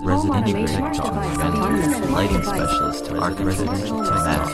residential tech talk, vendor, lighting specialist, residential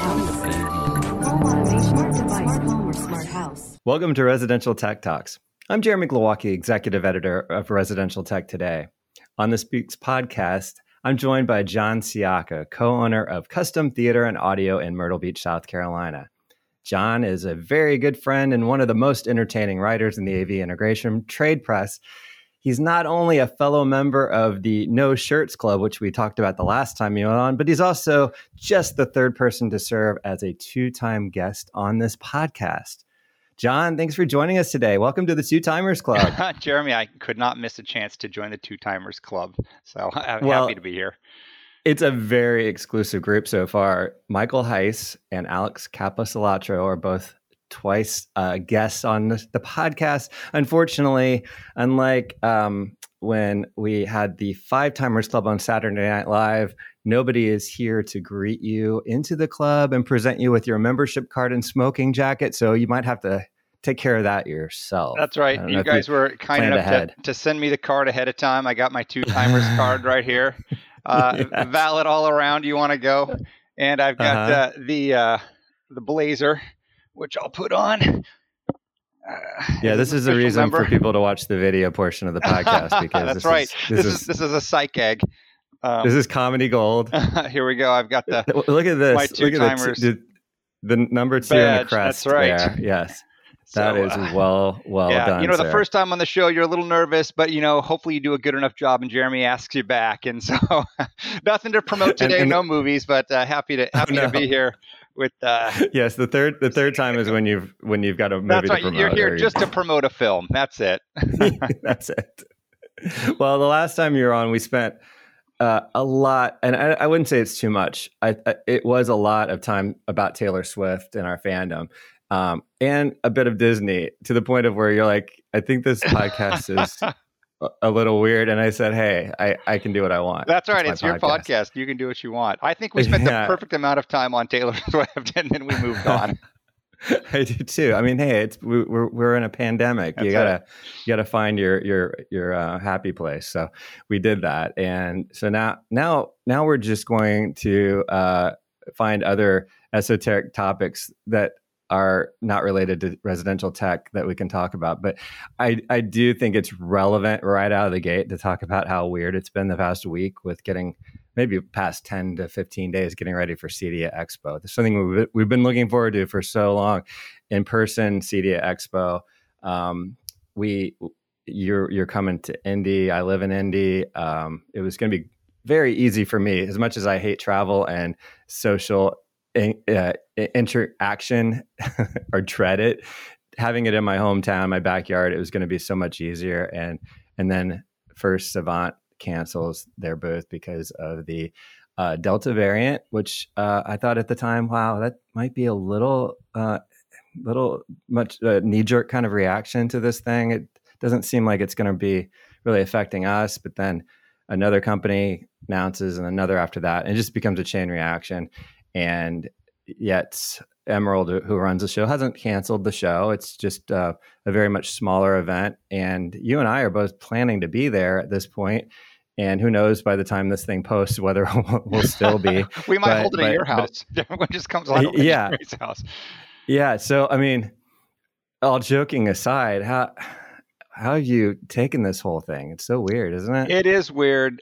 tech. Welcome to Residential Tech Talks. I'm Jeremy Glowacki, Executive Editor of Residential Tech Today. On this week's podcast, I'm joined by John Siaka, co-owner of Custom Theater and Audio in Myrtle Beach, South Carolina. John is a very good friend and one of the most entertaining writers in the AV integration trade press. He's not only a fellow member of the No Shirts Club, which we talked about the last time you were on, but he's also just the third person to serve as a two-time guest on this podcast. John, thanks for joining us today. Welcome to the Two Timers Club. Jeremy, I could not miss a chance to join the Two Timers Club, so I'm happy to be here. It's a very exclusive group so far. Michael Heiss and Alex Caposalatro are both twice guests on the podcast. Unfortunately, unlike when we had the Five Timers Club on Saturday Night Live, nobody is here to greet you into the club and present you with your membership card and smoking jacket. So you might have to take care of that yourself. That's right. You guys were kind enough to send me the card ahead of time. I got my Two Timers card right here. Yes. Valid all around. You want to go? And I've got the blazer, which I'll put on. This is the reason for people to watch the video portion of the podcast, because that's right. This is a psych egg. This is comedy gold. Here we go. I've got look at this. My Two Timers. The number 2 badge. in the crest. That's right. There. Yes. That is well done. The first time on the show, you're a little nervous, but hopefully you do a good enough job, and Jeremy asks you back. And so, nothing to promote today, no movies, but happy to be here with. Yes, the third time is when you've got a movie. That's right. To promote, you're here just to promote a film. That's it. That's it. Well, the last time you were on, we spent a lot, and I wouldn't say it's too much. It was a lot of time about Taylor Swift and our fandom. And a bit of Disney, to the point of where you're like, I think this podcast is a little weird. And I said, hey, I can do what I want. That's right. It's your podcast. You can do what you want. I think we spent the perfect amount of time on Taylor Swift, and then we moved on. I do too. I mean, hey, we're in a pandemic. That's you gotta find your happy place. So we did that, and so now we're just going to find other esoteric topics that are not related to residential tech that we can talk about. But I do think it's relevant right out of the gate to talk about how weird it's been the past week with getting maybe past 10 to 15 days getting ready for CEDIA Expo. There's something we've been looking forward to for so long. In-person CEDIA Expo. You're coming to Indy. I live in Indy. It was going to be very easy for me, as much as I hate travel and social interaction or dread it. Having it in my hometown, my backyard, it was going to be so much easier. And then First Savant cancels their booth because of the Delta variant, which I thought at the time, wow, that might be a little much knee-jerk kind of reaction to this thing. It doesn't seem like it's going to be really affecting us, but then another company announces and another after that, and it just becomes a chain reaction. And yet Emerald, who runs the show, hasn't canceled the show. It's just a very much smaller event. And you and I are both planning to be there at this point. And who knows by the time this thing posts whether we'll still be. We might hold it at your house. Everyone just comes on to Jeremy's house. Yeah. So, I mean, all joking aside, how have you taken this whole thing? It's so weird, isn't it? It is weird.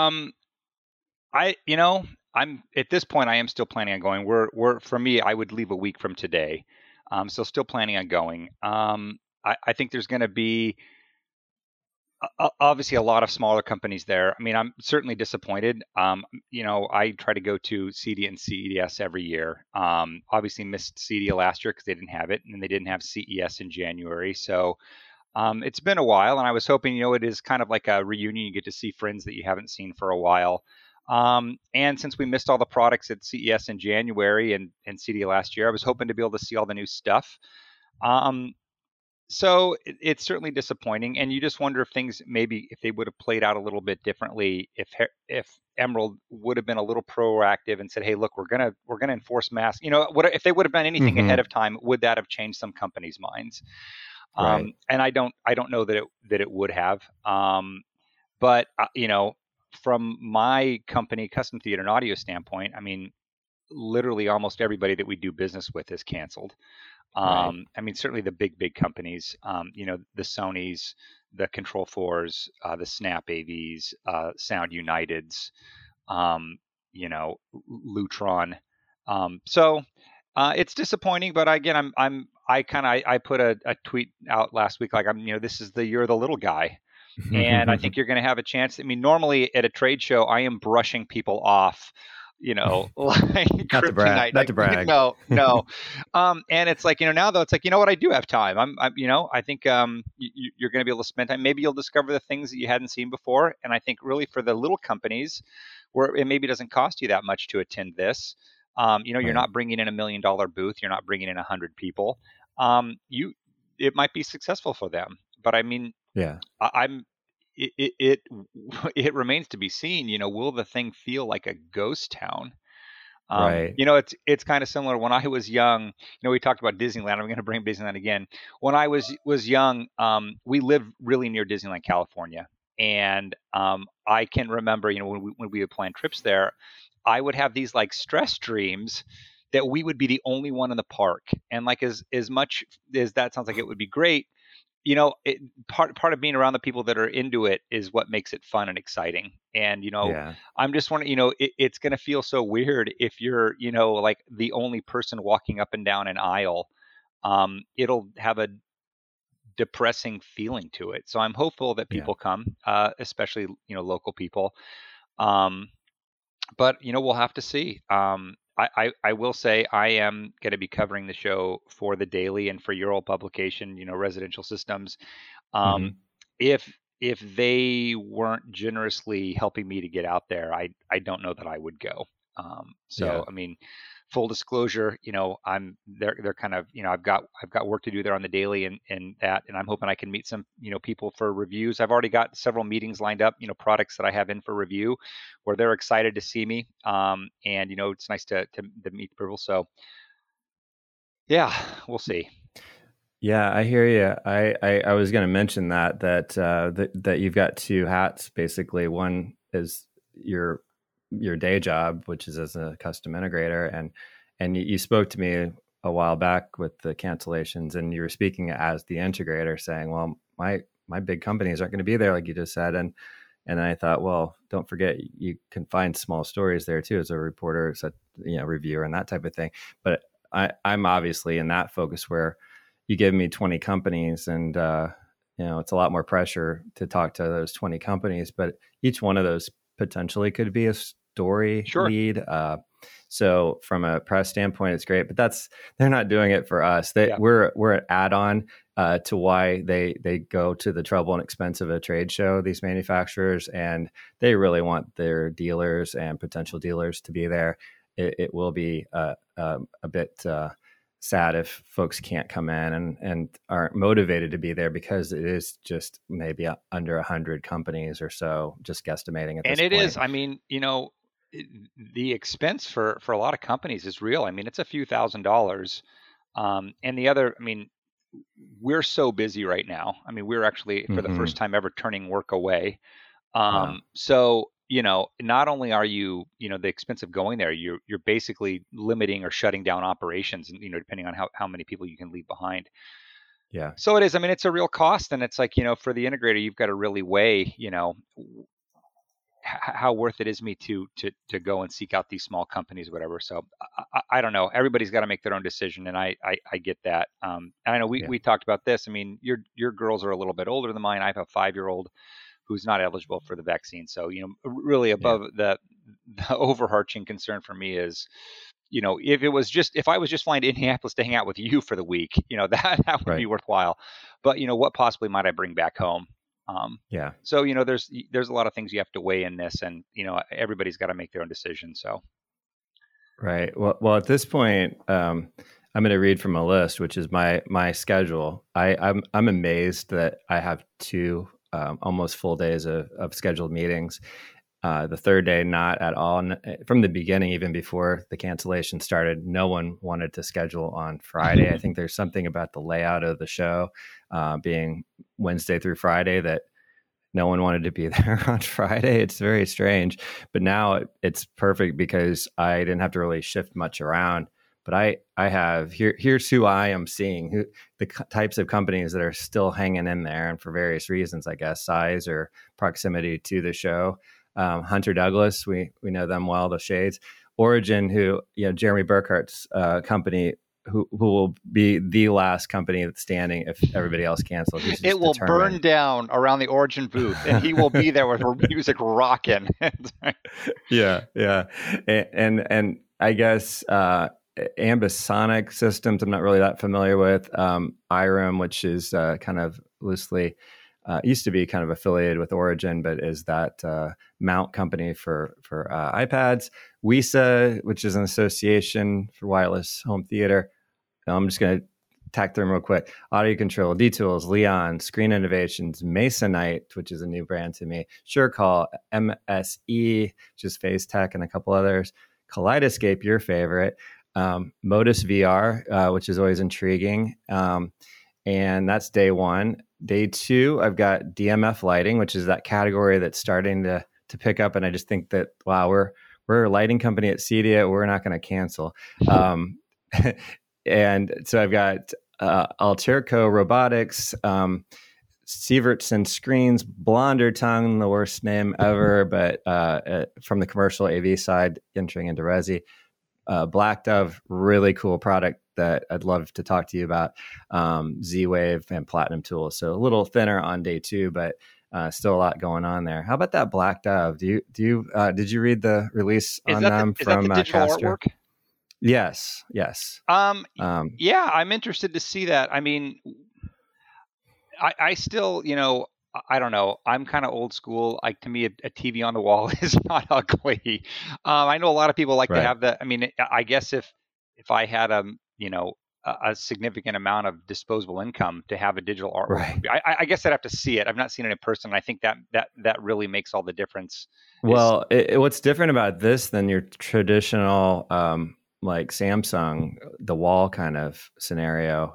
I'm at this point, I am still planning on going. We're for me, I would leave a week from today. So still planning on going. I think there's going to be obviously a lot of smaller companies there. I mean, I'm certainly disappointed. I try to go to CEDIA and CES every year. Obviously missed CEDIA last year because they didn't have it, and they didn't have CES in January. So it's been a while, and I was hoping, it is kind of like a reunion. You get to see friends that you haven't seen for a while. And since we missed all the products at CES in January and CEDIA last year, I was hoping to be able to see all the new stuff. So it's certainly disappointing, and you just wonder if things if they would have played out a little bit differently, if Emerald would have been a little proactive and said, "Hey, look, we're gonna enforce masks." If they would have done anything ahead of time, would that have changed some companies' minds? Right. And I don't know that it would have. But from my company, Custom Theater and Audio standpoint, I mean, literally almost everybody that we do business with is canceled. Right. I mean, certainly the big companies, the Sonys, the Control 4s, the Snap AVs, Sound Uniteds, um, Lutron. So it's disappointing, but again, I put a tweet out last week like this is the year of the little guy, and I think you're going to have a chance. I mean, normally at a trade show, I am brushing people off, like Not to brag. kryptonite. Not to brag. No. And it's like, now though, it's like, what, I do have time. I think you're going to be able to spend time. Maybe you'll discover the things that you hadn't seen before. And I think really for the little companies where it maybe doesn't cost you that much to attend this, you're Right. not bringing in $1 million booth. You're not bringing in 100 people. It might be successful for them, but I mean, Yeah. it remains to be seen. Will the thing feel like a ghost town? Right. It's kind of similar. When I was young, we talked about Disneyland. I'm going to bring Disneyland again. When I was young, we lived really near Disneyland, California, and I can remember, when we would plan trips there, I would have these like stress dreams that we would be the only one in the park, and like as much as that sounds like it would be great. Part of being around the people that are into it is what makes it fun and exciting. And, Yeah. I'm just wondering, it's going to feel so weird if you're, like the only person walking up and down an aisle. It'll have a depressing feeling to it. So I'm hopeful that Yeah. people come, especially, local people. But, we'll have to see. I will say I am going to be covering the show for the Daily and for your old publication, Residential Systems. hmm If they weren't generously helping me to get out there, I don't know that I would go. Yeah. I mean, full disclosure, they're kind of, I've got work to do there on the Daily and I'm hoping I can meet some, people for reviews. I've already got several meetings lined up, products that I have in for review where they're excited to see me. And it's nice to meet people. So yeah, we'll see. Yeah, I hear you. I was going to mention that you've got two hats basically. One is your day job, which is as a custom integrator, and you spoke to me a while back with the cancellations, and you were speaking as the integrator, saying, "Well, my big companies aren't going to be there," like you just said, and I thought, well, don't forget you can find small stories there too as a reporter, reviewer, and that type of thing. But I'm obviously in that focus where you give me 20 companies and, it's a lot more pressure to talk to those 20 companies, but each one of those potentially could be a story lead. So from a press standpoint, it's great, but they're not doing it for us. We're an add-on to why they go to the trouble and expense of a trade show, these manufacturers, and they really want their dealers and potential dealers to be there. It will be a bit sad if folks can't come in and aren't motivated to be there because it is just maybe under 100 companies or so, just guesstimating at this point. And it is, I mean, the expense for a lot of companies is real. I mean, it's a few $1,000s. And the other, I mean, we're so busy right now. I mean, we're actually for the first time ever turning work away. Wow. So, not only are you, the expense of going there, you're basically limiting or shutting down operations, and depending on how many people you can leave behind. Yeah. So it is. I mean, it's a real cost, and it's like, for the integrator, you've got to really weigh, how worth it is me to go and seek out these small companies, whatever. So I don't know. Everybody's got to make their own decision, and I get that. And I know we talked about this. I mean, your girls are a little bit older than mine. I have a 5-year-old who's not eligible for the vaccine. So, really above the overarching concern for me is, if I was just flying to Indianapolis to hang out with you for the week, that would be worthwhile. But, what possibly might I bring back home? So, there's a lot of things you have to weigh in this, and, everybody's got to make their own decision. So. Right. Well, at this point, I'm going to read from a list, which is my schedule. I'm amazed that I have 2 almost full days of scheduled meetings. The third day, not at all. From the beginning, even before the cancellation started, no one wanted to schedule on Friday. I think there's something about the layout of the show being Wednesday through Friday that no one wanted to be there on Friday. It's very strange, but now it's perfect because I didn't have to really shift much around. But I have here's who I am seeing, who the types of companies that are still hanging in there, and for various reasons, I guess, size or proximity to the show. Hunter Douglas, we know them well, the Shades. Origin, who, Jeremy Burkhart's company, who will be the last company that's standing if everybody else cancels. It will burn down around the Origin booth, and he will be there with her music rocking. Yeah. And I guess Ambisonic Systems, I'm not really that familiar with. IREM, which is kind of loosely used to be kind of affiliated with Origin, but is that mount company for iPads. WISA, which is an association for wireless home theater. I'm just going to tack them real quick. Audio Control, D-Tools, Leon, Screen Innovations, Masonite, which is a new brand to me, SureCall, MSE, which is Phase Tech, and a couple others. Kaleidoscape, your favorite. Modus VR, which is always intriguing. And that's day one. Day two, I've got DMF Lighting, which is that category that's starting to pick up. And I just think that, wow, we're a lighting company at CEDIA. We're not going to cancel. And so I've got Alterco Robotics, Sievertson Screens, Blonder Tongue, the worst name ever, but from the commercial AV side, entering into Resi. Black Dove, really cool product that I'd love to talk to you about. Z-Wave and Platinum Tools. So a little thinner on day two, but still a lot going on there. How about that Black Dove? Did you read the release on them from digital Castor? Artwork? Yes. Yeah, I'm interested to see that. I mean, I still, I don't know. I'm kind of old school. Like, to me, a TV on the wall is not ugly. I know a lot of people like to have that. I mean, I guess if I had a significant amount of disposable income to have a digital artwork, I guess I'd have to see it. I've not seen it in person. I think that really makes all the difference. Well, what's different about this than your traditional like Samsung, the wall kind of scenario,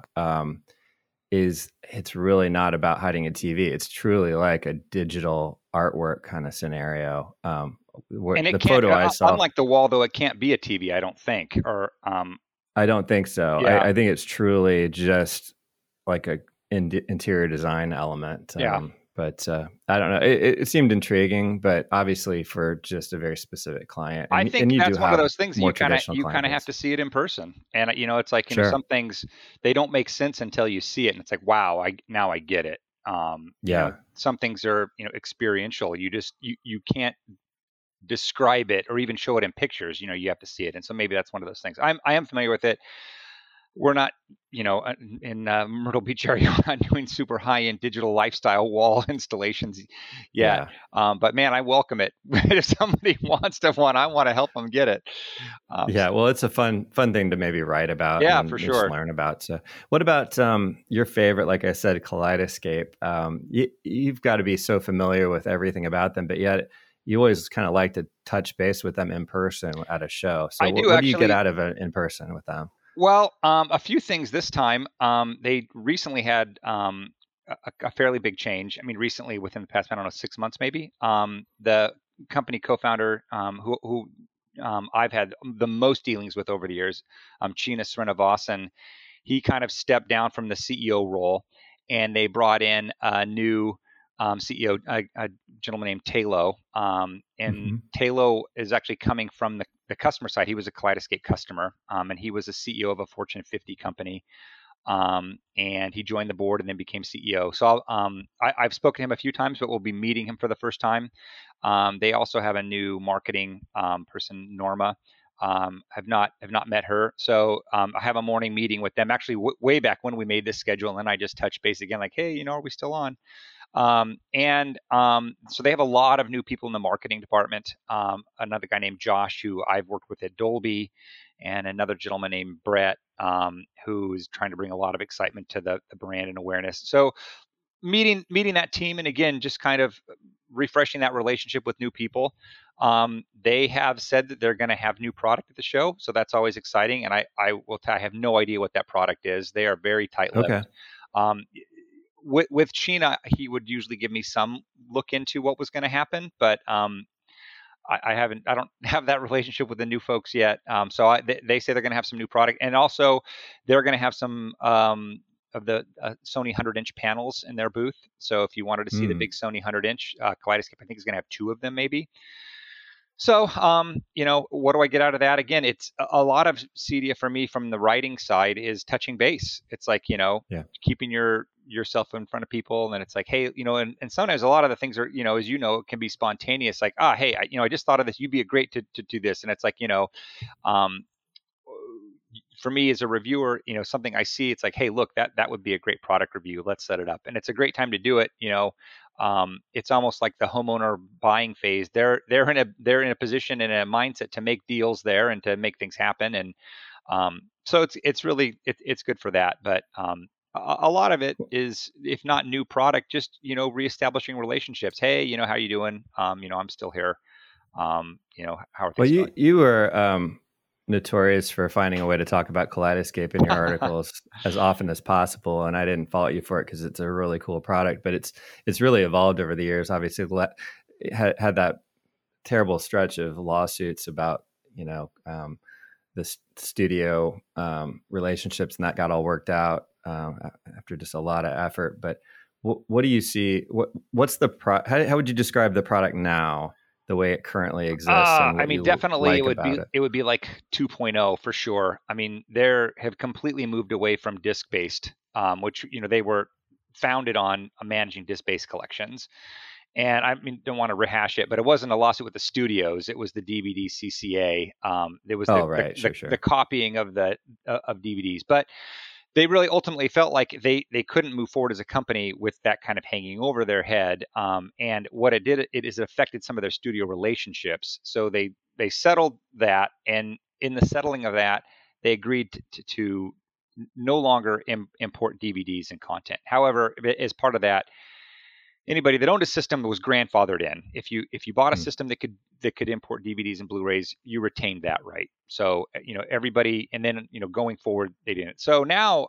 is it's really not about hiding a TV. It's truly like a digital artwork kind of scenario. And the photo I saw, unlike the wall, though, it can't be a TV, I don't think. Or I don't think so. Yeah. I think it's truly just like a interior design element. But I don't know. It seemed intriguing, but obviously for just a very specific client. I think that's one of those things you kind of have to see it in person. And it's like, some things, they don't make sense until you see it, and it's like, wow, now I get it. Some things are experiential. You can't describe it or even show it in pictures. You have to see it, and so maybe that's one of those things. I am familiar with it. We're not, in Myrtle Beach area, we're not doing super high-end digital lifestyle wall installations yet. Yeah. But man, I welcome it. If somebody wants to one, I want to help them get it. Well, it's a fun thing to maybe write about. Yeah, and for sure. Learn about. So, what about your favorite? Like I said, Kaleidoscape. You've got to be so familiar with everything about them, but yet you always kind of like to touch base with them in person at a show. So, what do you get out of it in person with them? Well, a few things this time. They recently had a fairly big change. I mean, recently, within the past, 6 months maybe. The company co-founder who I've had the most dealings with over the years, China Srinivasan, he kind of stepped down from the CEO role, and they brought in a new CEO, a gentleman named Taylo. And Taylo is actually coming from the customer side. He was a Kaleidoscape customer, and he was a CEO of a Fortune 50 company. And he joined the board and then became CEO. So I've spoken to him a few times, but we'll be meeting him for the first time. They also have a new marketing person, Norma. Have not met her. So I have a morning meeting with them, actually way back when we made this schedule. And then I just touched base again, like, hey, are we still on? So they have a lot of new people in the marketing department. Another guy named Josh, who I've worked with at Dolby, and another gentleman named Brett, who is trying to bring a lot of excitement to the brand and awareness. So meeting that team, and again, just kind of refreshing that relationship with new people. They have said that they're going to have new product at the show, so that's always exciting. And I have no idea what that product is. They are very tight-lipped. Okay. with Sheena, he would usually give me some look into what was going to happen, but I don't have that relationship with the new folks yet. So they say they're going to have some new product, and also they're going to have some of the Sony 100-inch panels in their booth. So if you wanted to see the big Sony 100-inch Kaleidoscope, I think is going to have 2 of them maybe. So, what do I get out of that? Again, it's a lot of CEDIA for me from the writing side is touching base. It's like, keeping yourself in front of people. And then it's like, hey, and sometimes a lot of the things are, as it can be spontaneous. Like, hey, I just thought of this. You'd be great to do this. And it's like, for me as a reviewer, something I see, it's like, hey, look, that would be a great product review. Let's set it up. And it's a great time to do it. It's almost like the homeowner buying phase. They're in a position, in a mindset to make deals there and to make things happen. And so it's really it's good for that. But a lot of it is, if not new product, just reestablishing relationships. Hey, how you doing? I'm still here. How are things going? You were notorious for finding a way to talk about Kaleidoscape in your articles as often as possible, and I didn't fault you for it because it's a really cool product. But it's really evolved over the years. Obviously, had that terrible stretch of lawsuits about the studio relationships, and that got all worked out after just a lot of effort. But what do you see? What's the how would you describe the product now, the way it currently exists? Definitely it would be like 2.0 for sure. They have completely moved away from disc-based, which they were founded on managing disc-based collections. And don't want to rehash it, but it wasn't a lawsuit with the studios. It was the DVD CCA. It was the copying of of DVDs. But they really ultimately felt like they couldn't move forward as a company with that kind of hanging over their head. And what it did, it has affected some of their studio relationships. So they settled that, and in the settling of that, they agreed to no longer import DVDs and content. However, as part of that, anybody that owned a system was grandfathered in. If you bought a system that could import DVDs and Blu-rays, you retained that right. So everybody, and then going forward, they didn't. So now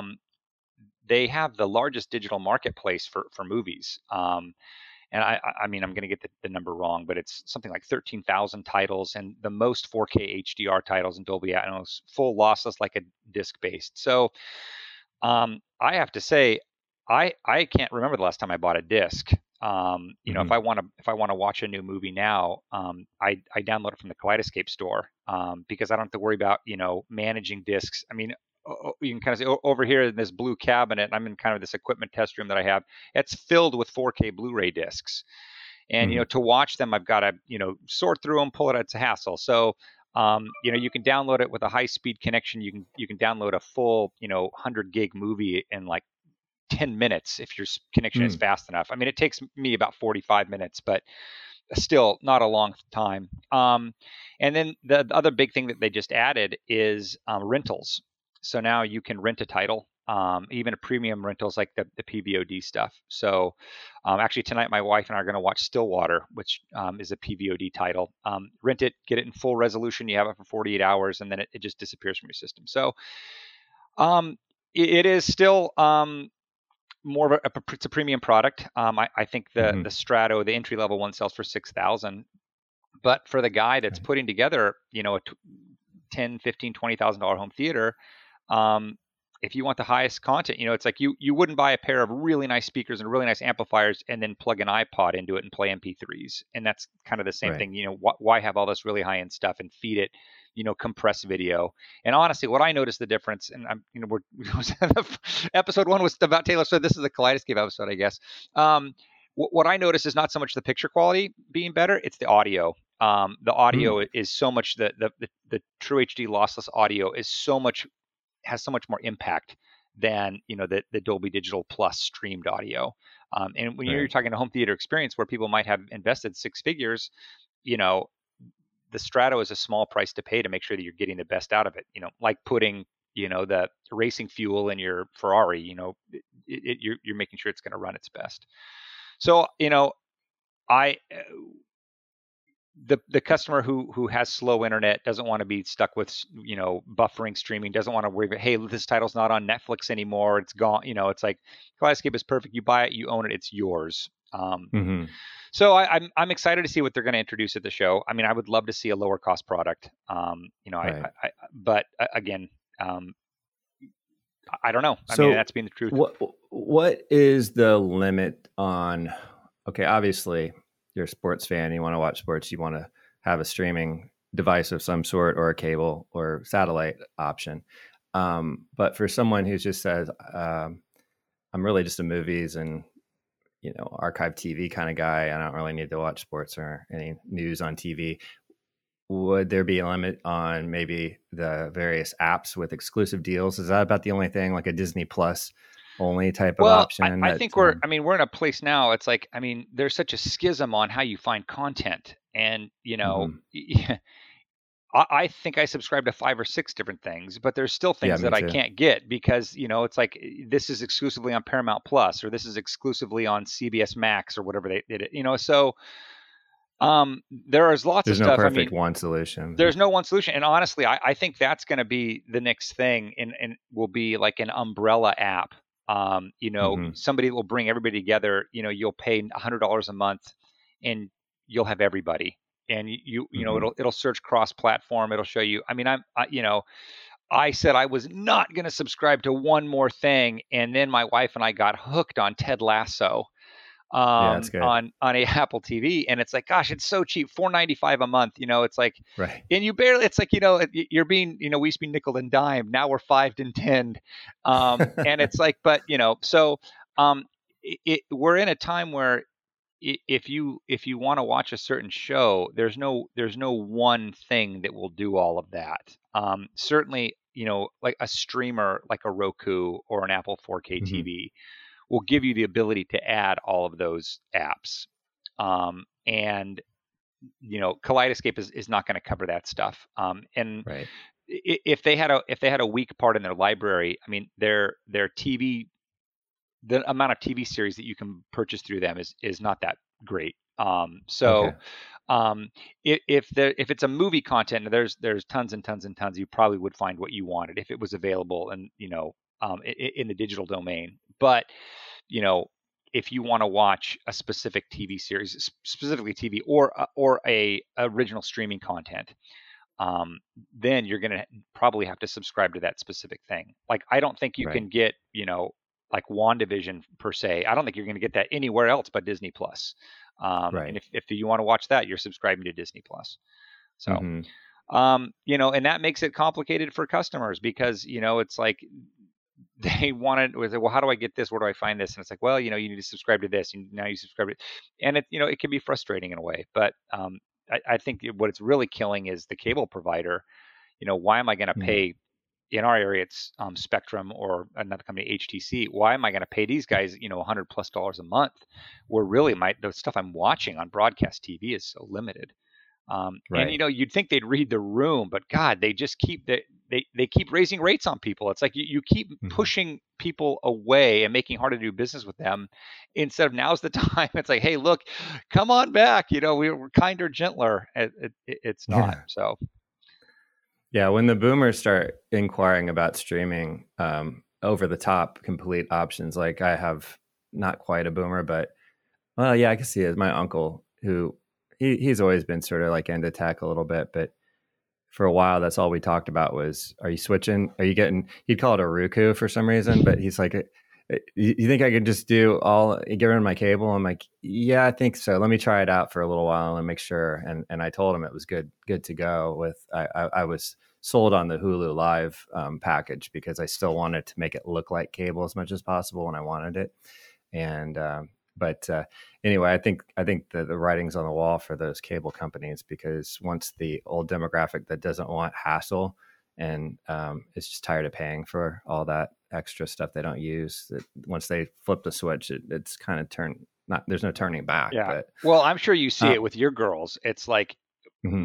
they have the largest digital marketplace for movies. And I'm going to get the number wrong, but it's something like 13,000 titles, and the most 4K HDR titles in Dolby Atmos, full lossless, like a disc-based. So I have to say, I can't remember the last time I bought a disc. If I want to watch a new movie now, I download it from the Kaleidoscape store, because I don't have to worry about managing discs. You can kind of see over here in this blue cabinet, I'm in kind of this equipment test room that I have. It's filled with 4K Blu-ray discs, and to watch them, I've got to sort through them, pull it out. It's a hassle. So you can download it with a high-speed connection. You can download a full 100 gig movie in like 10 minutes if your connection is fast enough. It takes me about 45 minutes, but still not a long time. And then the other big thing that they just added is rentals. So now you can rent a title, even a premium rentals like the PVOD stuff. So actually tonight, my wife and I are going to watch Stillwater, which is a PVOD title. Rent it, get it in full resolution. You have it for 48 hours, and then it just disappears from your system. So it is still more of it's a premium product. I think the Strato, the entry level one, sells for $6,000, but for the guy that's putting together, a $10,000, $15,000, $20,000 home theater, if you want the highest content, it's like you wouldn't buy a pair of really nice speakers and really nice amplifiers and then plug an iPod into it and play MP3s. And that's kind of the same thing. Why have all this really high end stuff and feed it, compress video? And honestly, what I noticed the difference, and episode 1 was about Taylor Swift. This is a Kaleidoscape episode, I guess. What I noticed is not so much the picture quality being better; it's the audio. The audio is so much the True HD lossless audio has so much more impact than the Dolby Digital Plus streamed audio. And when you're talking a home theater experience where people might have invested 6 figures, the Strato is a small price to pay to make sure that you're getting the best out of it. Like putting the racing fuel in your Ferrari. You're making sure it's going to run its best. So the customer who has slow internet doesn't want to be stuck with buffering streaming, doesn't want to worry about, hey, this title's not on Netflix anymore, it's gone. It's like Kaleidoscape is perfect. You buy it, you own it, it's yours. Mm-hmm. So I'm excited to see what they're going to introduce at the show. I mean, I would love to see a lower cost product. Right. But again, I don't know. I So mean, that's being the truth. what is the limit on? Okay, obviously you're a sports fan. You want to watch sports. You want to have a streaming device of some sort, or a cable or satellite option. But for someone who just says, "I'm really just a movies and archive TV kind of guy. I don't really need to watch sports or any news on TV." Would there be a limit on maybe the various apps with exclusive deals? Is that about the only thing, like a Disney Plus only type of option? I think we're in a place now. It's like, I mean, there's such a schism on how you find content. And, Mm-hmm. I think I subscribe to 5 or 6 different things, but there's still Yeah, things me that I too. can't get because, it's like this is exclusively on Paramount Plus, or this is exclusively on CBS Max, or whatever they did it. So there is lots of There's no stuff. I perfect mean, one solution. there's no one solution. And honestly, I think that's going to be the next thing, and will be like an umbrella app. Mm-hmm. Somebody will bring everybody together. You'll pay $100 a month, and you'll have everybody. And Mm-hmm. it'll search cross-platform. It'll show you. I mean, I said I was not going to subscribe to one more thing, and then my wife and I got hooked on Ted Lasso Yeah, that's good. on a Apple TV, and it's like, gosh, it's so cheap, $4.95 a month. It's like, Right. and you barely, it's like, you're being, we used to be nickel and dime, now we're 5 and 10, and it's like, but so we're in a time where if you want to watch a certain show, there's no one thing that will do all of that. Certainly, like a streamer like a Roku or an Apple 4K Mm-hmm. TV will give you the ability to add all of those apps. And Kaleidoscape is not going to cover that stuff. And Right. if they had a weak part in their library, I mean, their TV, the amount of TV series that you can purchase through them is not that great. Okay. If it's a movie content, there's tons and tons and tons. You probably would find what you wanted if it was available, and in the digital domain. But if you want to watch a specific TV series, specifically TV or a original streaming content, then you're going to probably have to subscribe to that specific thing. Like, I don't think you Right. can get like WandaVision per se. I don't think you're going to get that anywhere else but Disney Plus. And Right. if you want to watch that, you're subscribing to Disney Plus. So, Mm-hmm. and that makes it complicated for customers because, it's like they wanted, well, how do I get this? Where do I find this? And it's like, well, you need to subscribe to this. And now you subscribe to it. And it can be frustrating in a way. But I think what it's really killing is the cable provider. Why am I going to Mm-hmm. pay? In our area, it's Spectrum or another company, HTC. Why am I going to pay these guys, $100+ a month, where really the stuff I'm watching on broadcast TV is so limited? And Right. you'd think they'd read the room, but God, they just keep they keep raising rates on people. It's like you keep Mm-hmm. pushing people away and making hard to do business with them, instead of now's the time. It's like, hey, look, come on back. We're kinder, gentler. It's not. Yeah. So. Yeah, when the boomers start inquiring about streaming, over the top complete options, like I have not quite a boomer, but well, yeah, I can see it. My uncle, who he's always been sort of like into tech a little bit, but for a while, that's all we talked about was, are you switching? Are you getting, he'd call it a Roku for some reason, but he's like, you think I could just get rid of my cable? I'm like, yeah, I think so. Let me try it out for a little while and make sure. And I told him it was good to go with, I was sold on the Hulu Live package because I still wanted to make it look like cable as much as possible when I wanted it. And, but anyway, I think the writing's on the wall for those cable companies, because once the old demographic that doesn't want hassle and is just tired of paying for all that extra stuff they don't use, that once they flip the switch, it's kind of there's no turning back. Yeah. But Well, I'm sure you see it with your girls. It's like mm-hmm.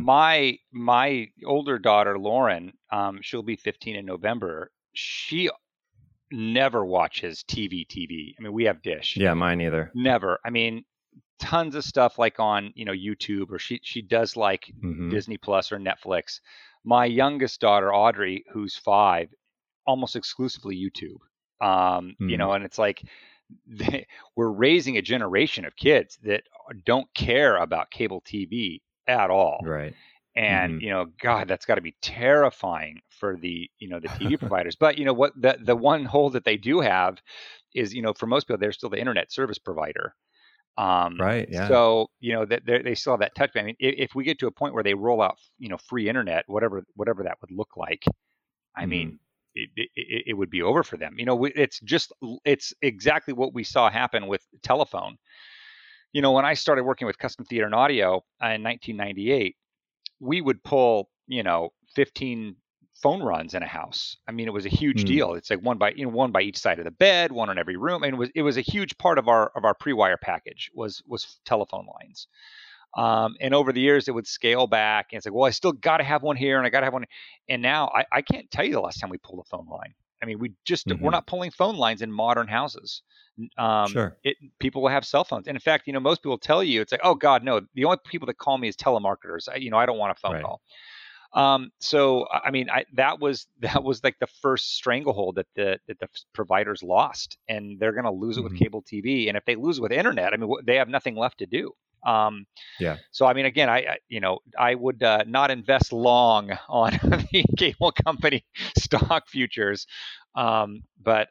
my older daughter, Lauren, she'll be 15 in November. She never watches TV. I mean, we have Dish. Yeah, mine either. Never. I mean, tons of stuff like on, YouTube, or she does like Mm-hmm. Disney Plus or Netflix. My youngest daughter, Audrey, who's 5, almost exclusively YouTube. And it's like we're raising a generation of kids that don't care about cable TV at all. Right. And God, that's got to be terrifying for the TV providers. But what the one hole that they do have is, for most people, they're still the internet service provider. Right. Yeah. So that they still have that touch. I mean, if we get to a point where they roll out free internet, whatever that would look like, I mean, it would be over for them. It's exactly what we saw happen with telephone. When I started working with custom theater and audio in 1998, we would pull 15 phone runs in a house. I mean, it was a huge deal. It's like one by each side of the bed, one on every room, and it was a huge part of our pre-wire package was telephone lines. And over the years, it would scale back, and it's like, well, I still got to have one here, and I got to have one. And now I can't tell you the last time we pulled a phone line. I mean, we're not pulling phone lines in modern houses. Sure. People will have cell phones. And in fact, most people tell you, it's like, oh God, no, the only people that call me is telemarketers. I don't want a phone call. So, I mean, that was like the first stranglehold that the providers lost, and they're going to lose it with cable TV. And if they lose it with internet, I mean, they have nothing left to do. So, I mean, again, I would not invest long on the cable company stock futures. But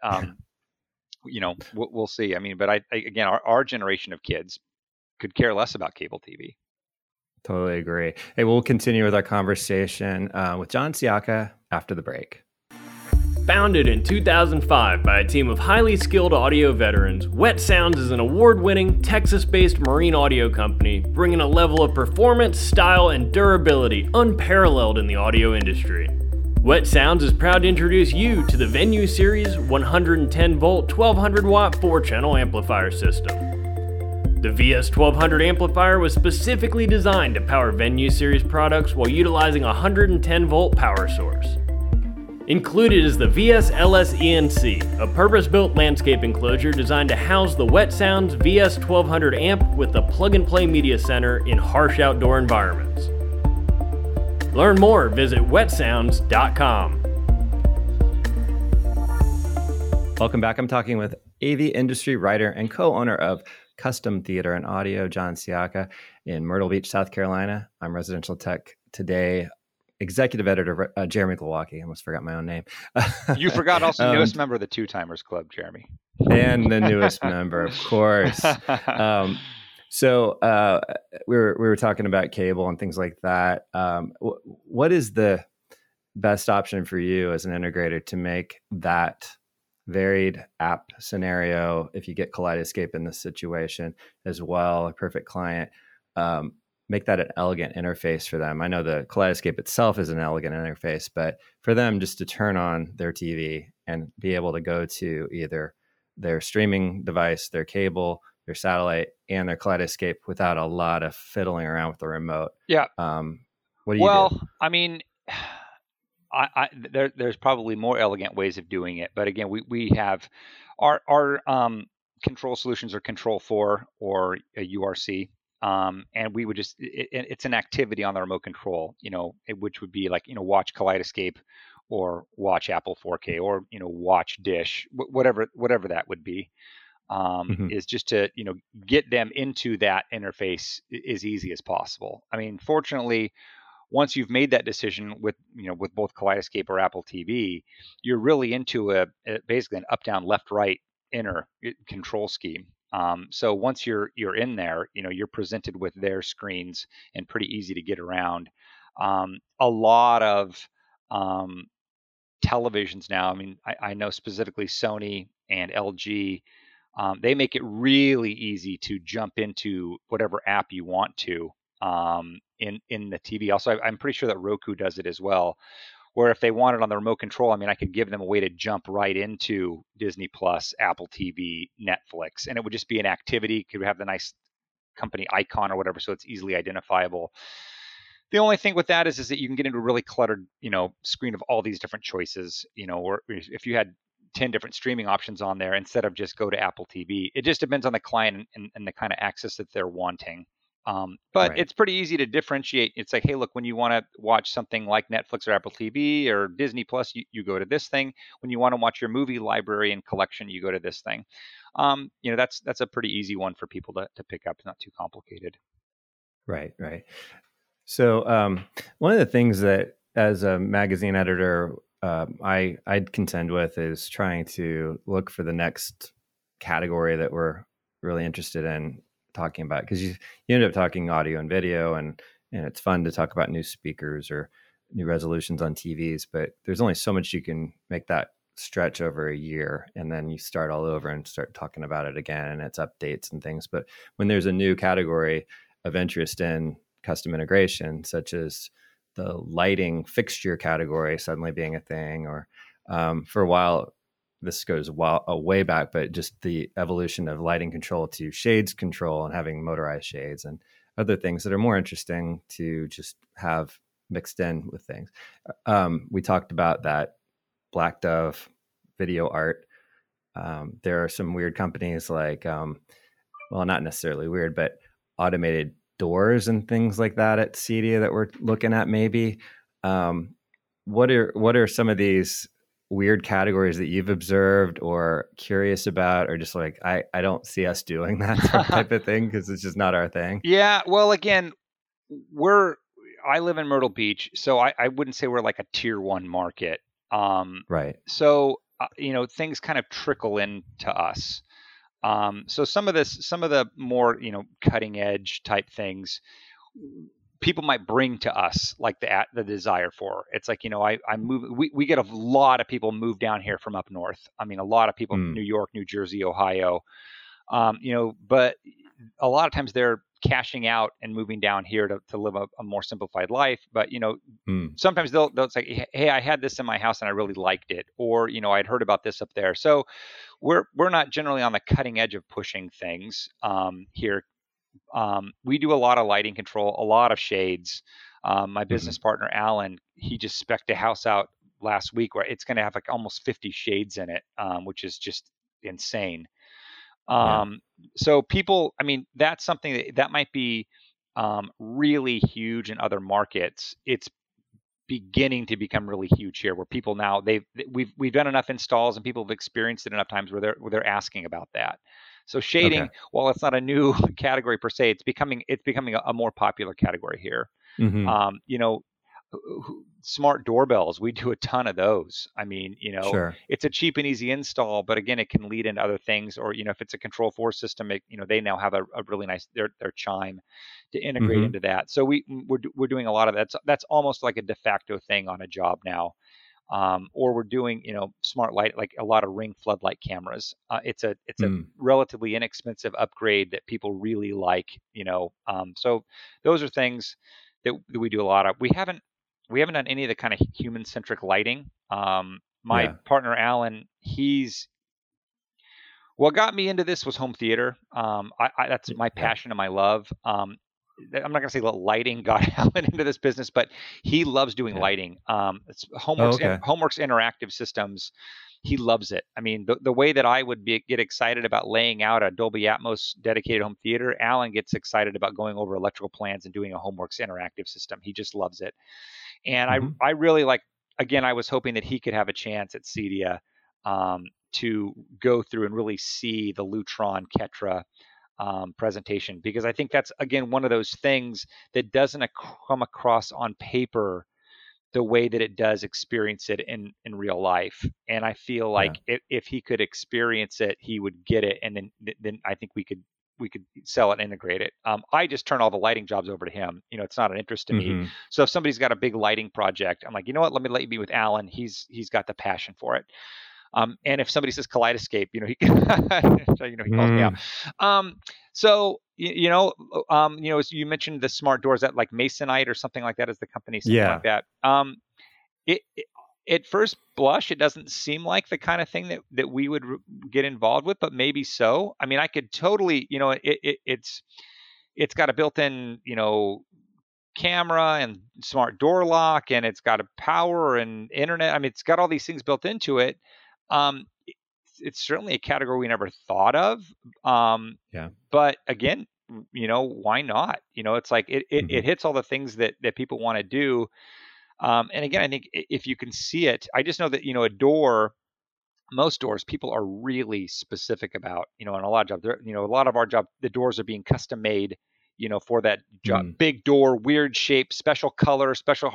we'll see. I mean, but again, our generation of kids could care less about cable TV. Totally agree. Hey, we'll continue with our conversation with John Siaka after the break. Founded in 2005 by a team of highly skilled audio veterans, Wet Sounds is an award-winning Texas-based marine audio company bringing a level of performance, style, and durability unparalleled in the audio industry. Wet Sounds is proud to introduce you to the Venue Series 110-volt 1200-watt 4-channel amplifier system. The VS1200 amplifier was specifically designed to power Venue Series products while utilizing a 110-volt power source. Included is the VS-LS ENC, a purpose-built landscape enclosure designed to house the Wet Sounds VS1200 amp with the plug-and-play media center in harsh outdoor environments. Learn more, visit wetsounds.com. Welcome back. I'm talking with AV industry writer and co-owner of Custom Theater and Audio, John Siaka, in Myrtle Beach, South Carolina. I'm Residential Tech Today executive editor, Jeremy Glowacki. I almost forgot my own name. You forgot also newest member of the Two Timers Club, Jeremy. And the newest member, of course. So we were talking about cable and things like that. What is the best option for you as an integrator to make that varied app scenario, if you get Kaleidoscape in this situation as well, a perfect client, make that an elegant interface for them? I know the Kaleidoscape itself is an elegant interface, but for them just to turn on their TV and be able to go to either their streaming device, their cable, their satellite, and their Kaleidoscape without a lot of fiddling around with the remote. Yeah. What do you do? Well, I mean, there's probably more elegant ways of doing it, but again, we have our control solutions are Control4 or a URC. And we would just, it's an activity on the remote control, which would be like, watch Kaleidoscape or watch Apple 4K or, watch Dish, whatever that would be, is just to, get them into that interface as easy as possible. I mean, fortunately, once you've made that decision with both Kaleidoscape or Apple TV, you're really into basically an up, down, left, right, inner control scheme. So once you're in there, you're presented with their screens and pretty easy to get around. A lot of televisions now, I mean, I know specifically Sony and LG, they make it really easy to jump into whatever app you want to in the TV. Also, I'm pretty sure that Roku does it as well, where if they want it on the remote control, I mean, I could give them a way to jump right into Disney Plus, Apple TV, Netflix, and it would just be an activity. Could have the nice company icon or whatever, so it's easily identifiable. The only thing with that is that you can get into a really cluttered, screen of all these different choices. Or if you had 10 different streaming options on there instead of just go to Apple TV. It just depends on the client and the kind of access that they're wanting. But Right. it's pretty easy to differentiate. It's like, hey, look, when you want to watch something like Netflix or Apple TV or Disney Plus, you go to this thing. When you want to watch your movie library and collection, you go to this thing. That's a pretty easy one for people to pick up. It's not too complicated. Right. So one of the things that as a magazine editor, I'd contend with is trying to look for the next category that we're really interested in talking about, because you end up talking audio and video, and it's fun to talk about new speakers or new resolutions on TVs, but there's only so much you can make that stretch over a year, and then you start all over and start talking about it again, and it's updates and things. But when there's a new category of interest in custom integration, such as the lighting fixture category suddenly being a thing, or for a while, this goes way back, but just the evolution of lighting control to shades control and having motorized shades and other things that are more interesting to just have mixed in with things. We talked about that Black Dove video art. There are some weird companies like, well, not necessarily weird, but automated doors and things like that at Cedia that we're looking at maybe. What are some of these weird categories that you've observed or curious about, or just like, I don't see us doing that type of thing because it's just not our thing? Yeah, well, again, I live in Myrtle Beach, so I wouldn't say we're like a tier 1 market. Right. So things kind of trickle into us. So some of the more cutting edge type things, people might bring to us like the desire for. It's like, I move. We get a lot of people move down here from up north. I mean, a lot of people, New York, New Jersey, Ohio. But a lot of times they're cashing out and moving down here to live a more simplified life. But sometimes they'll say, hey, I had this in my house and I really liked it, or I'd heard about this up there. So we're not generally on the cutting edge of pushing things here. We do a lot of lighting control, a lot of shades. My business partner Alan, he just spec'd a house out last week where it's going to have like almost 50 shades in it, which is just insane. So people, I mean, that's something that might be really huge in other markets. It's beginning to become really huge here, where people now we've done enough installs and people have experienced it enough times where they're asking about that. So shading, while it's not a new category per se, it's becoming a more popular category here. Smart doorbells, we do a ton of those. I mean, Sure. It's a cheap and easy install, but again, it can lead into other things. Or if it's a Control4 system, they now have a really nice their chime to integrate into that. So we're doing a lot of that. That's almost like a de facto thing on a job now. Or we're doing smart light, like a lot of Ring floodlight cameras. It's a relatively inexpensive upgrade that people really like. So those are things that we do a lot of. We haven't done any of the kind of human-centric lighting. My partner Alan, what got me into this was home theater. That's my passion and my love. I'm not going to say that lighting got Alan into this business, but he loves doing lighting. It's HomeWorks interactive systems. He loves it. I mean, the way that I would get excited about laying out a Dolby Atmos dedicated home theater, Alan gets excited about going over electrical plans and doing a HomeWorks interactive system. He just loves it. And I really like, again, I was hoping that he could have a chance at Cedia to go through and really see the Lutron Ketra presentation, because I think that's, again, one of those things that doesn't come across on paper the way that it does experience it in real life. And I feel like if he could experience it, he would get it. And then I think we could sell it and integrate it. I just turn all the lighting jobs over to him. It's not an interest to me. So if somebody's got a big lighting project, I'm like, you know what, let me be with Alan. He's got the passion for it. And if somebody says Kaleidoscape, he can, he calls me out. So, as you mentioned the smart doors, that like Masonite or something like that is the company, something like that. At first blush, it doesn't seem like the kind of thing that we would get involved with, but maybe so. I mean, I could totally, it's got a built-in, camera and smart door lock, and it's got a power and internet. I mean, it's got all these things built into it. it's certainly a category we never thought of. Yeah. But again, why not? It's like it hits all the things that people want to do. And again, I think if you can see it, I just know that, a door, most doors, people are really specific about, and a lot of jobs, a lot of our job, the doors are being custom made, for that job, big door, weird shape, special color, special,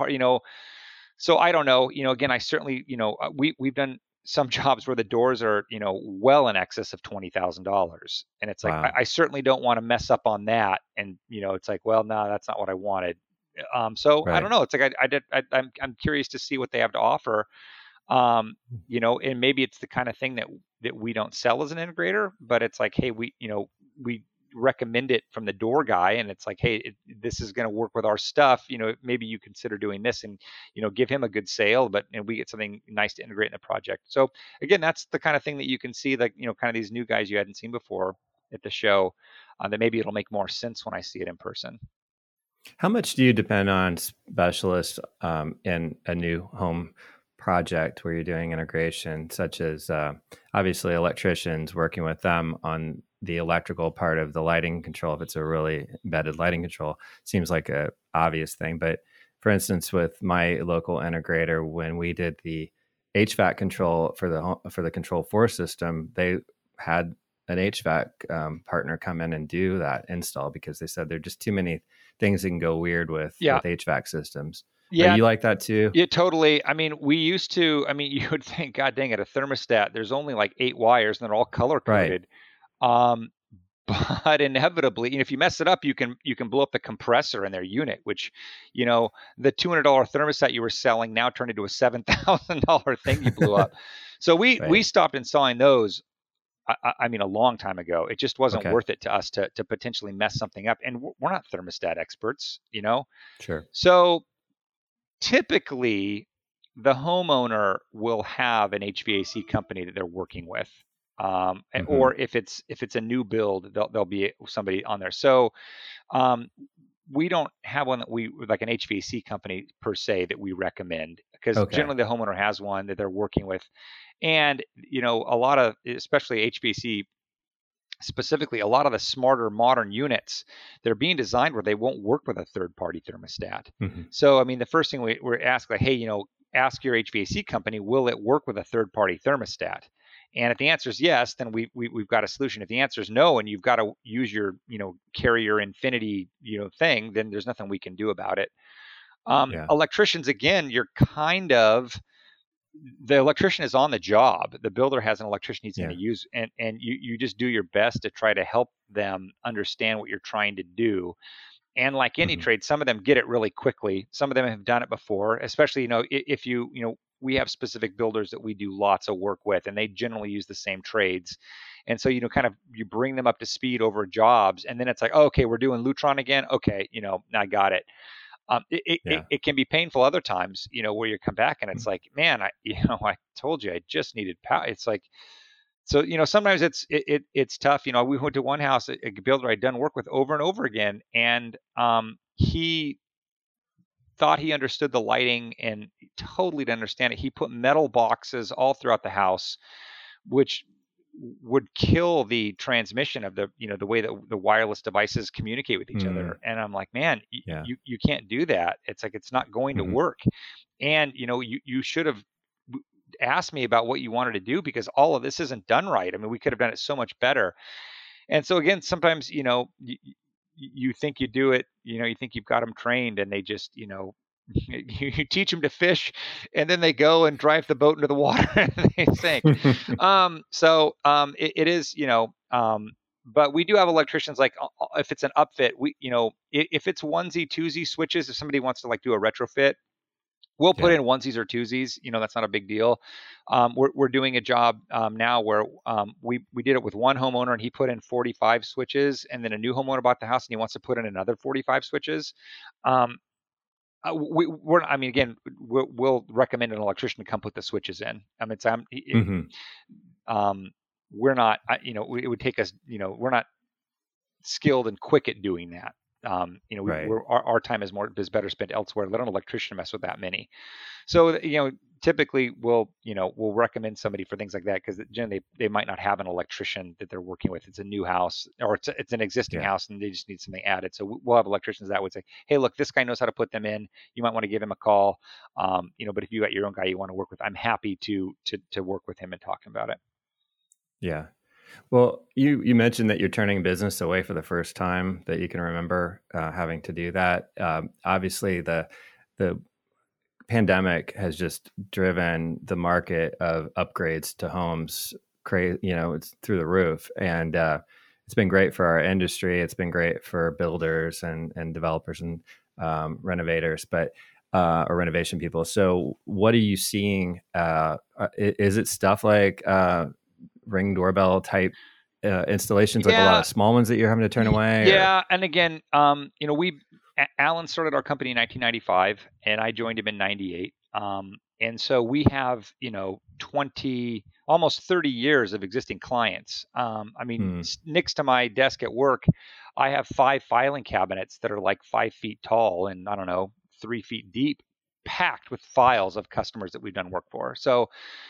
so I don't know, again, I certainly, we've done some jobs where the doors are, well in excess of $20,000. And it's like, Wow. I certainly don't want to mess up on that. And, it's like, well, no, that's not what I wanted. So I Right. don't know. It's like, I'm curious to see what they have to offer. And maybe it's the kind of thing that we don't sell as an integrator, but it's like, hey, we recommend it from the door guy, and it's like, hey, this is going to work with our stuff. Maybe you consider doing this, and give him a good sale, and we get something nice to integrate in the project. So again, that's the kind of thing that you can see, like kind of these new guys you hadn't seen before at the show. That maybe it'll make more sense when I see it in person. How much do you depend on specialists in a new home project where you're doing integration, such as obviously electricians, working with them on the electrical part of the lighting control? If it's a really embedded lighting control, seems like a obvious thing. But for instance, with my local integrator, when we did the HVAC control for the Control 4 system, they had an HVAC partner come in and do that install because they said there are just too many things that can go weird with HVAC systems. Yeah. Are you like that too? Yeah, totally. I mean, you would think, God dang it, a thermostat, there's only like 8 wires and they're all color coded. Right. But inevitably, if you mess it up, you can blow up the compressor in their unit, which, the $200 thermostat you were selling now turned into a $7,000 thing you blew up. So we stopped installing those. I mean, a long time ago. It just wasn't worth it to us to potentially mess something up. And we're not thermostat experts, Sure. So typically, the homeowner will have an HVAC company that they're working with, or if it's a new build, there'll be somebody on there. So we don't have one that we like an HVAC company per se that we recommend, because generally the homeowner has one that they're working with, and a lot of, especially HVAC. Specifically, a lot of the smarter modern units, they're being designed where they won't work with a third-party thermostat. So, I mean, the first thing we're asked, like, hey, ask your HVAC company, will it work with a third-party thermostat? And if the answer is yes, then we've got a solution. If the answer is no, and you've got to use your, Carrier Infinity, thing, then there's nothing we can do about it. Electricians, again, you're kind of, the electrician is on the job. The builder has an electrician he's going to use, and you just do your best to try to help them understand what you're trying to do. And like any trade, some of them get it really quickly. Some of them have done it before, especially, if we have specific builders that we do lots of work with, and they generally use the same trades. And so, kind of you bring them up to speed over jobs, and then it's like, oh, okay, we're doing Lutron again. Okay, I got it. It can be painful other times, where you come back and it's like, man, I told you I just needed power. It's like, so, sometimes it's tough. We went to one house, a builder I'd done work with over and over again. And he thought he understood the lighting and totally didn't understand it. He put metal boxes all throughout the house, which would kill the transmission of the way that the wireless devices communicate with each other. And I'm like, man, you can't do that. It's like, it's not going to work. And, you should have asked me about what you wanted to do, because all of this isn't done right. I mean, we could have done it so much better. And so again, sometimes, you think you do it, you think you've got them trained, and they just, you teach them to fish, and then they go and drive the boat into the water and they sink. It is, but we do have electricians, like if it's an upfit, if it's onesie, twosie switches, if somebody wants to like do a retrofit, we'll put in onesies or twosies. That's not a big deal. We're doing a job now where we did it with one homeowner, and he put in 45 switches, and then a new homeowner bought the house and he wants to put in another 45 switches. We'll recommend an electrician to come put the switches in. We're not, it would take us, we're not skilled and quick at doing that. Our time is better spent elsewhere. Let an electrician mess with that many. So, typically we'll recommend somebody for things like that, because generally they might not have an electrician that they're working with. It's a new house, or it's an existing house and they just need something added. So we'll have electricians that would say, hey, look, this guy knows how to put them in. You might want to give him a call. But if you got your own guy you want to work with, I'm happy to work with him and talk about it. Yeah. Well, you mentioned that you're turning business away for the first time that you can remember having to do that. Obviously, the pandemic has just driven the market of upgrades to homes crazy. It's through the roof, and it's been great for our industry. It's been great for builders and developers and renovators, but or renovation people. So, what are you seeing? Is it stuff like Ring doorbell type installations, like a lot of small ones that you're having to turn away? Yeah, and again, Alan started our company in 1995, and I joined him in 98. And so we have, 20, almost 30 years of existing clients. Next to my desk at work, I have 5 filing cabinets that are like 5 feet tall and 3 feet deep, packed with files of customers that we've done work for. So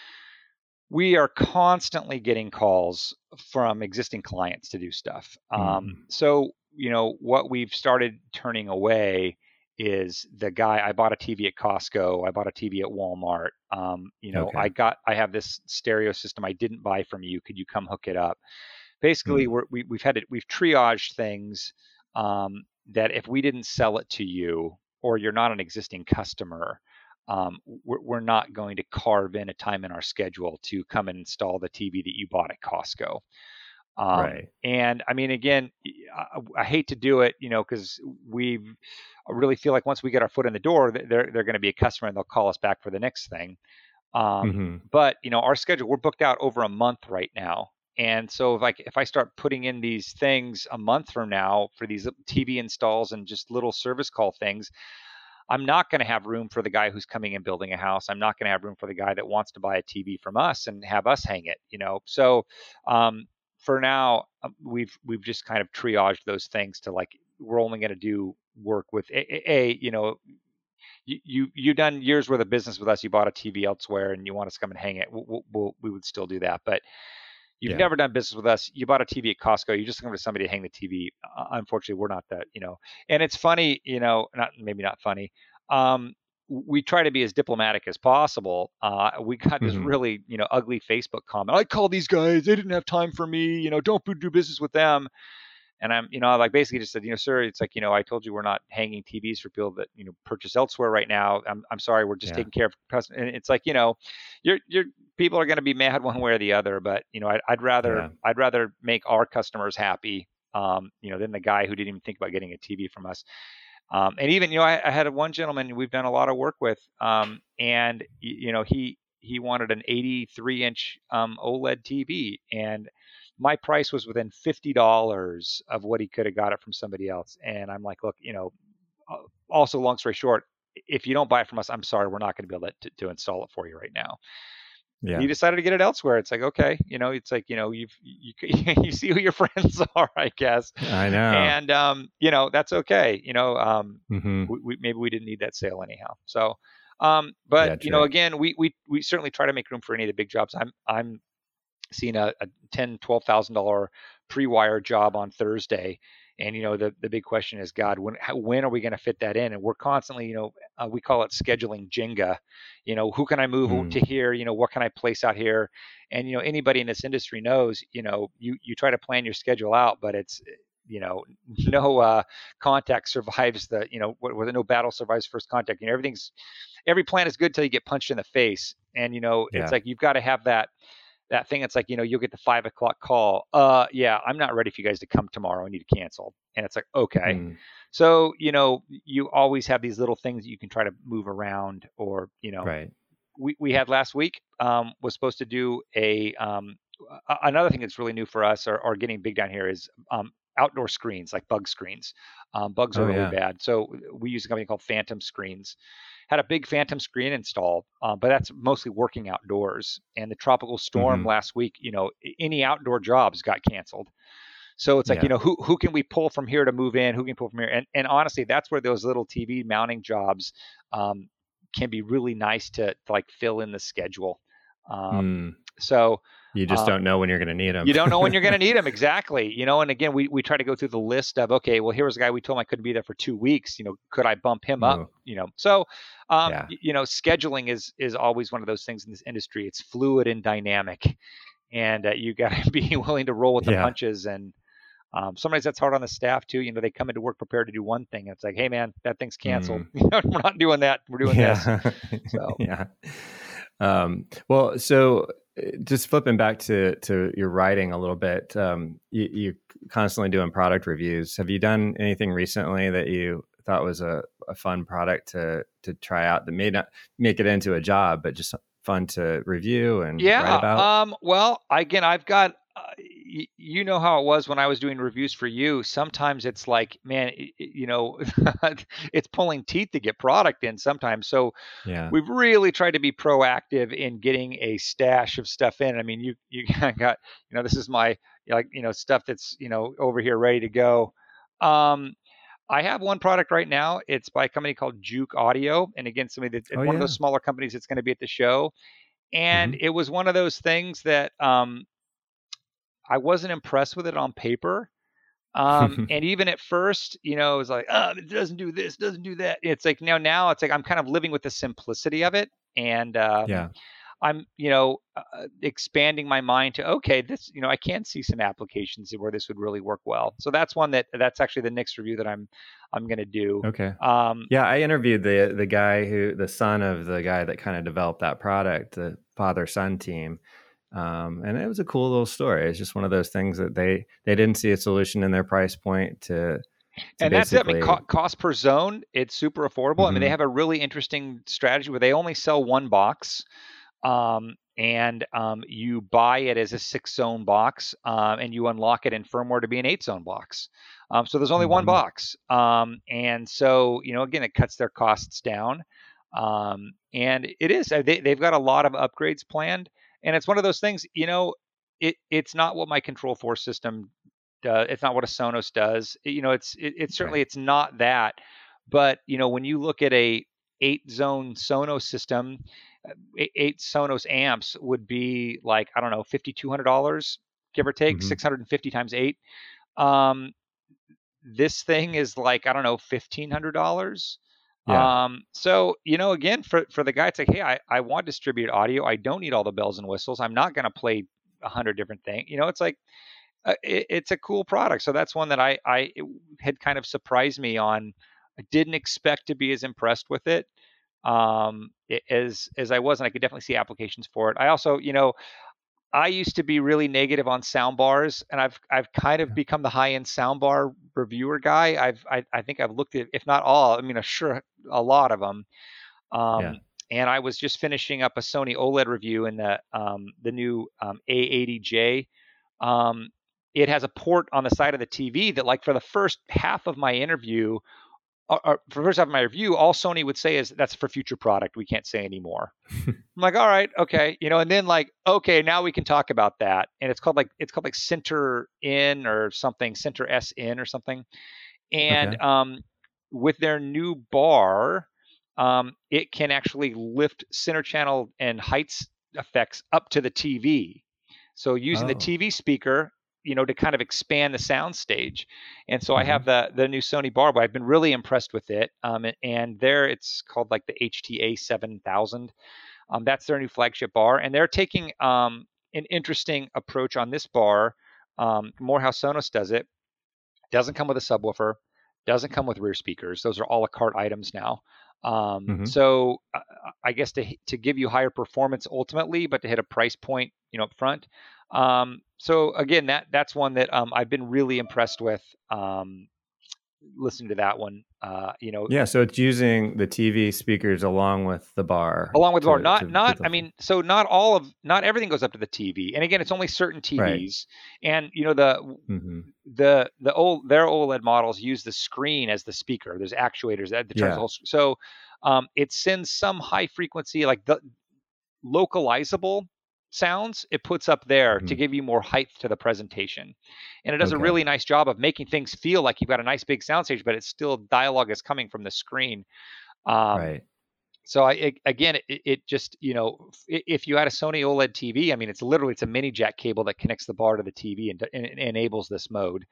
we are constantly getting calls from existing clients to do stuff. So, what we've started turning away is the guy, I bought a TV at Costco, I bought a TV at Walmart. I have this stereo system I didn't buy from you. Could you come hook it up? Basically, we've triaged things that if we didn't sell it to you, or you're not an existing customer, we're not going to carve in a time in our schedule to come and install the TV that you bought at Costco. Right. And again, I hate to do it, because I really feel like once we get our foot in the door, they're going to be a customer and they'll call us back for the next thing. But our schedule, we're booked out over a month right now. And so if I start putting in these things a month from now for these TV installs and just little service call things, I'm not going to have room for the guy who's coming and building a house. I'm not going to have room for the guy that wants to buy a TV from us and have us hang it, So for now, we've just kind of triaged those things to we're only going to do work with you've done years worth of business with us. You bought a TV elsewhere and you want us to come and hang it. We would still do that, but you've never done business with us. You bought a TV at Costco. You're just looking for somebody to hang the TV. Unfortunately, we're not that, And it's funny, maybe not funny. We try to be as diplomatic as possible. We got this really, ugly Facebook comment. I called these guys. They didn't have time for me. Don't do business with them. And I'm, basically just said, sir, it's I told you we're not hanging TVs for people that, purchase elsewhere right now. I'm sorry. We're just taking care of customers. And it's your people are going to be mad one way or the other, but, I'd rather make our customers happy, than the guy who didn't even think about getting a TV from us. And even, I had one gentleman we've done a lot of work with, and, he wanted an 83-inch OLED TV, and my price was within $50 of what he could have got it from somebody else. And I'm like, look, also long story short, if you don't buy it from us, I'm sorry, we're not going to be able to install it for you right now. Yeah. He decided to get it elsewhere. It's okay. You see who your friends are, I guess. I know. And, that's okay. Maybe we didn't need that sale anyhow. So, again, we certainly try to make room for any of the big jobs. I'm seeing a $10,000-$12,000 pre-wire job on Thursday. And, the big question is, God, when are we going to fit that in? And we're constantly, we call it scheduling Jenga. Who can I move to here? What can I place out here? And, anybody in this industry knows, you try to plan your schedule out, but it's, no contact survives no battle survives first contact. Every plan is good till you get punched in the face. And, it's you've got to have that thing. It's you'll get the 5 o'clock call. I'm not ready for you guys to come tomorrow. I need to cancel. And it's okay. So, you always have these little things that you can try to move around, or, right. We had last week, was supposed to do another thing that's really new for us, or getting big down here, is outdoor screens, like bug screens. Bugs are really bad. So we use a company called Phantom Screens. Had a big Phantom screen installed, but that's mostly working outdoors. And the tropical storm last week, any outdoor jobs got canceled. So it's who can we pull from here to move in? Who can pull from here? And honestly, that's where those little TV mounting jobs can be really nice to like fill in the schedule. Mm. So You just don't know when you're going to need them. You don't know when you're going to need them. Exactly. And again, we try to go through the list of, okay, well, here was a guy we told him I couldn't be there for 2 weeks. Could I bump him up? So, scheduling is always one of those things in this industry. It's fluid and dynamic, and you got to be willing to roll with the punches. And sometimes that's hard on the staff too. They come into work prepared to do one thing. And it's like, hey man, that thing's canceled. We're not doing that. We're doing this. So. Yeah. Well, so just flipping back to your writing a little bit, you're constantly doing product reviews. Have you done anything recently that you thought was a fun product to try out that may not make it into a job, but just fun to review and write about? Well, again, I've got, you know how it was when I was doing reviews for you. Sometimes it's like, man, it's pulling teeth to get product in sometimes. So we've really tried to be proactive in getting a stash of stuff in. I mean, you got, this is my, stuff that's, over here ready to go. I have one product right now. It's by a company called Juke Audio. And again, it's one of those smaller companies that's going to be at the show. And it was one of those things that, I wasn't impressed with it on paper. And even at first, it was like, it doesn't do this, doesn't do that. It's like, now it's like, I'm kind of living with the simplicity of it. And I'm, expanding my mind to, okay, this, I can see some applications where this would really work well. So that's one that's actually the next review that I'm going to do. Okay. I interviewed the son of the guy that kind of developed that product, the father-son team. And it was a cool little story. It's just one of those things that they didn't see a solution in their price point to and that's it. I mean, cost per zone, it's super affordable. I mean, they have a really interesting strategy where they only sell one box. And you buy it as a 6-zone box, and you unlock it in firmware to be an 8-zone box. So there's only one box. And so, again, it cuts their costs down. And it is, they've got a lot of upgrades planned. And it's one of those things, it's not what my Control4 system does. It's not what a Sonos does. It's certainly, it's not that. But, when you look at a 8-zone Sonos system, 8 Sonos amps would be like, I don't know, $5,200, give or take, 650 times 8. This thing is like, I don't know, $1,500. So, again, for the guy, it's like, hey, I want distributed audio. I don't need all the bells and whistles. I'm not going to play 100 different things. It's like, it's a cool product. So that's one that I had kind of surprised me on. I didn't expect to be as impressed with it as I was, and I could definitely see applications for it. I also, I used to be really negative on sound bars, and I've kind of become the high-end soundbar reviewer guy. I think I've looked at, if not all, I mean, sure, a lot of them. And I was just finishing up a Sony OLED review in the new A80J. It has a port on the side of the TV that, like, for the first half of my interview, or for the first half of my review, all Sony would say is that's for future product. We can't say anymore. I'm like, all right, okay, and then like, okay, now we can talk about that. And it's called like Center In or something, Center S In or something. And with their new bar, it can actually lift center channel and heights effects up to the TV. So using the TV speaker, to kind of expand the sound stage. And so I have the new Sony bar, but I've been really impressed with it. And there it's called like the HTA 7000. That's their new flagship bar. And they're taking an interesting approach on this bar, more how Sonos does it. Doesn't come with a subwoofer, doesn't come with rear speakers. Those are a la carte items now. So I guess to give you higher performance ultimately, but to hit a price point, up front. So again, that's one that I've been really impressed with. Listening to that one, so it's using the TV speakers along with the bar. Not everything goes up to the TV. And again, it's only certain TVs. Right. And their OLED models use the screen as the speaker. There's actuators that determine the whole. So it sends some high frequency, like the localizable sounds, it puts up there to give you more height to the presentation. And it does a really nice job of making things feel like you've got a nice big soundstage, but it's still dialogue is coming from the screen. Right. So it just, if you had a Sony OLED TV, I mean, it's a mini jack cable that connects the bar to the TV and enables this mode.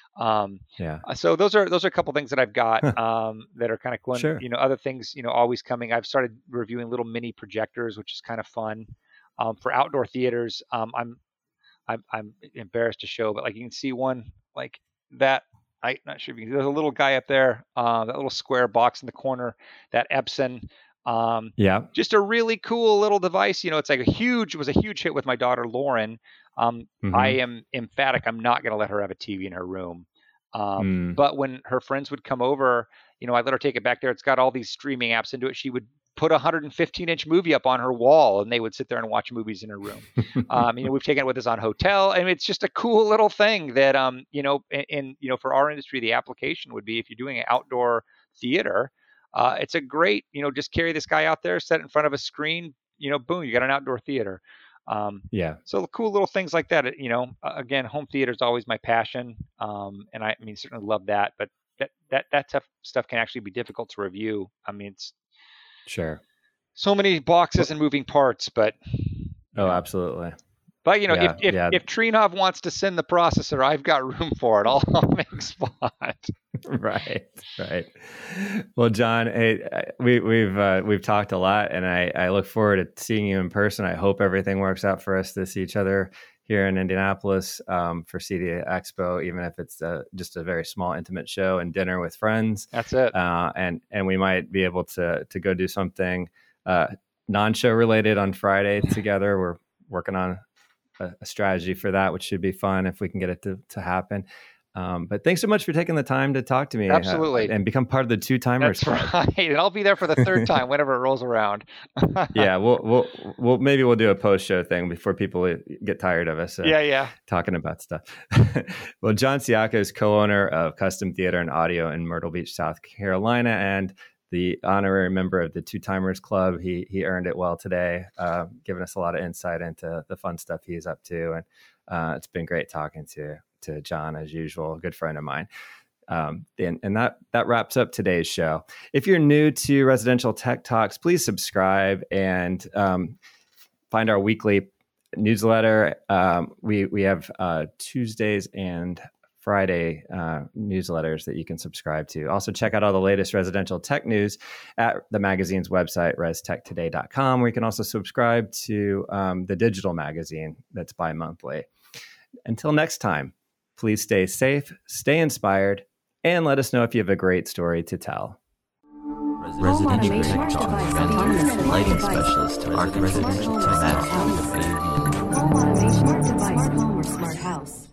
So those are a couple things that I've got that are kind of cool. Sure. Other things, always coming. I've started reviewing little mini projectors, which is kind of fun for outdoor theaters. I'm embarrassed to show, but like you can see one like that. I'm not sure if you can. There's a little guy up there, that little square box in the corner, that Epson. Just a really cool little device. It's like it was a huge hit with my daughter Lauren. I am emphatic. I'm not going to let her have a TV in her room. But when her friends would come over, I let her take it back there. It's got all these streaming apps into it. She would put a 115-inch movie up on her wall, and they would sit there and watch movies in her room. We've taken it with us on hotel, and it's just a cool little thing that, for our industry, the application would be if you're doing an outdoor theater. It's a great, just carry this guy out there, set it in front of a screen, boom, you got an outdoor theater. So cool little things like that, again, home theater is always my passion. And I certainly love that, but that tough stuff can actually be difficult to review. It's sure. So many boxes and moving parts, but. Oh, absolutely. But if Trinov wants to send the processor, I've got room for it. I'll make spot. Right. Well, John, hey, we've talked a lot, and I look forward to seeing you in person. I hope everything works out for us to see each other here in Indianapolis for CEDIA Expo, even if it's just a very small, intimate show and dinner with friends. That's it. And we might be able to go do something non-show related on Friday together. We're working on a strategy for that, which should be fun if we can get it to happen. But thanks so much for taking the time to talk to me. Absolutely. And become part of the Two Timers Club. Right. And I'll be there for the third time whenever it rolls around. Yeah, we'll do a post-show thing before people get tired of us. Talking about stuff. Well, John Ciacca is co-owner of Custom Theater and Audio in Myrtle Beach, South Carolina, and the honorary member of the Two Timers Club. He earned it well today, giving us a lot of insight into the fun stuff he's up to. And it's been great talking to John, as usual, a good friend of mine. And that wraps up today's show. If you're new to Residential Tech Talks, please subscribe and find our weekly newsletter. We have Tuesdays and Friday newsletters that you can subscribe to. Also, check out all the latest residential tech news at the magazine's website, restechtoday.com, where you can also subscribe to the digital magazine that's bi-monthly. Until next time, please stay safe, stay inspired, and let us know if you have a great story to tell. Residential Tech Talk, autonomous lighting specialist to Residential Tech Talk. Home automation device, home or smart house.